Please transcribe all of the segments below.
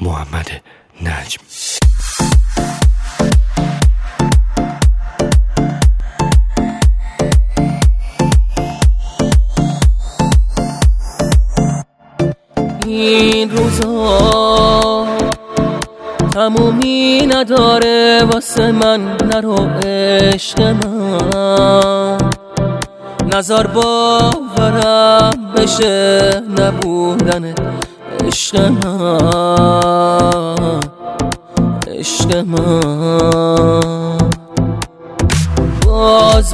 محمد نجم. این روزا تمومی نداره واسه من، نرو عشق من، نظر باورم بشه نبودن عشق من، عشق من. باز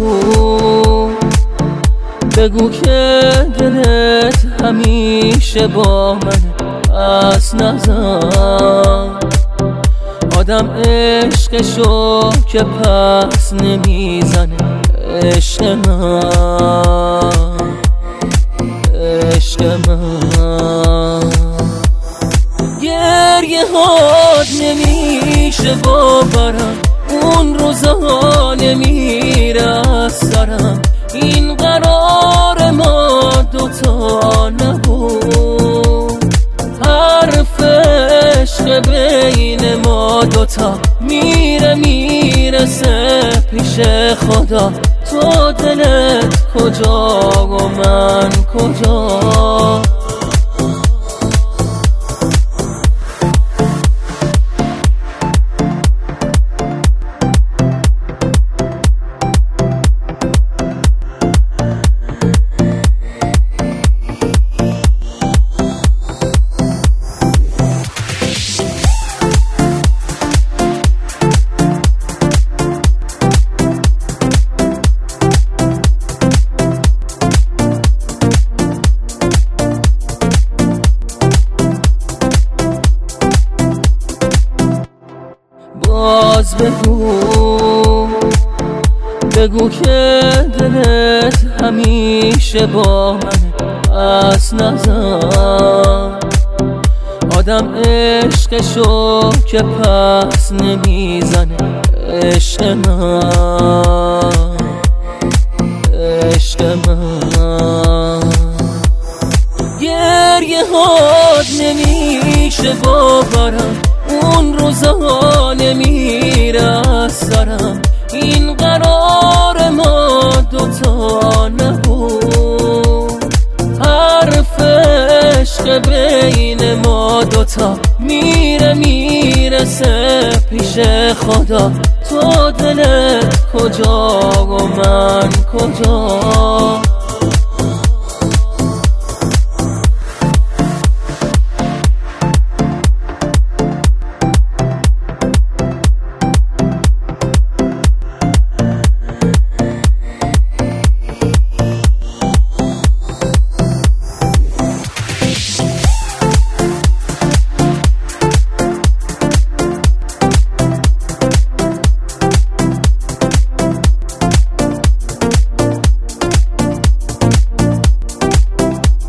بگو که دلت همیشه با من، پس نزن آدم عشقشو که پس نمیزنه. عشق من، عشق من. گریه هات نمیشه باورم، اون روزا نمیره از سرم. این قرار ما دوتا نبود، حرف عشق بین ما دوتا میرسه پیش خدا. تو دلت کجا و من کجا؟ باز بگو که دلت همیشه با من، پس نزن آدم عشقشو که پس نمیزنه. عشق من، عشق من. گریه هات نمیشه باورم، اون روزا نمیره از سرم. این قرار ما دوتا نبود، حرف عشق بین ما دوتا میرسه پیش خدا. تو دلت کجا و من کجا؟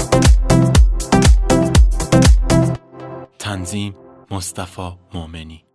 تنظیم مصطفی مومنی.